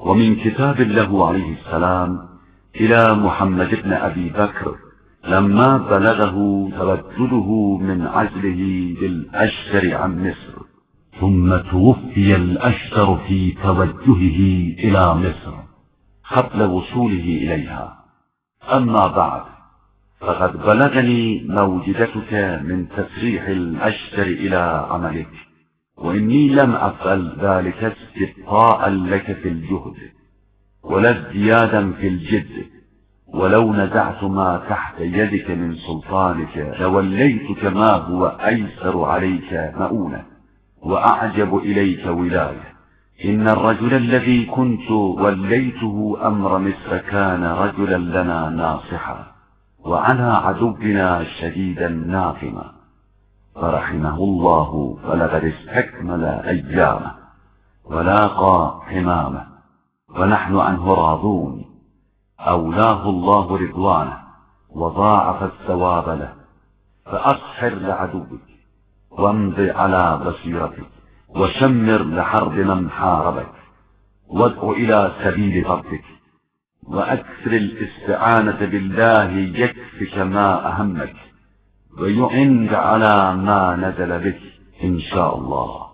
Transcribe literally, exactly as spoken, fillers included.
ومن كتاب له عليه السلام إلى محمد بن أبي بكر لما بلغه تردده من عزله بالأشتر عن مصر، ثم توفي الأشتر في توجهه إلى مصر قبل وصوله إليها. أما بعد، فقد بلغني موجدتك من تسريح الأشتر إلى عملك، وإني لم أفعل ذلك استبقاء لك في الجهد ولا ازديادا في الجد، ولو نزعت ما تحت يدك من سلطانك لوليتك ما هو أيسر عليك مؤونة وأعجب إليك ولاية. إن الرجل الذي كنت وليته أمر مصر كان رجلا لنا ناصحا، وعلى عدونا شديدا ناقما، فرحمه الله فلقد استكمل أيامه ولاقى حمامه، ونحن عنه راضون. أولاه الله رضوانه وضاعف الثواب له، فأصحر لعدوك وامض على بصيرتك، وشمر لحرب من حاربك، وادع إلى سبيل ربك، وأكثر الاستعانة بالله يكفك ما أهمك ويعنك على ما نزل بك إن شاء الله.